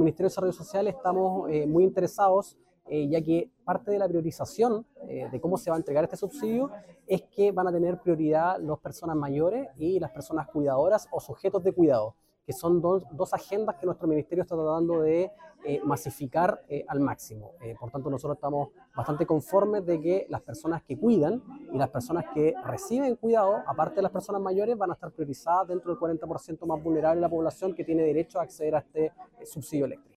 Ministerio de Desarrollo Social estamos muy interesados, ya que parte de la priorización de cómo se va a entregar este subsidio es que van a tener prioridad las personas mayores y las personas cuidadoras o sujetos de cuidado, que son dos agendas que nuestro ministerio está tratando de masificar al máximo. Por tanto, nosotros estamos bastante conformes de que las personas que cuidan y las personas que reciben cuidado, aparte de las personas mayores, van a estar priorizadas dentro del 40% más vulnerable de la población que tiene derecho a acceder a este subsidio eléctrico.